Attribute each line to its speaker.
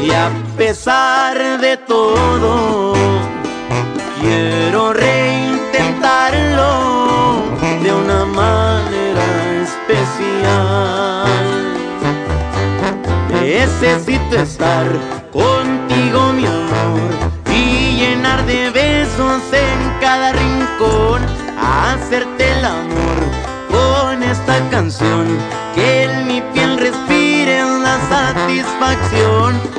Speaker 1: Y a pesar de todo, quiero reintentarlo de una manera especial. Necesito estar contigo, mi amor, y llenar de besos en cada rincón, hacerte el amor con esta canción, que en mi piel respire la satisfacción.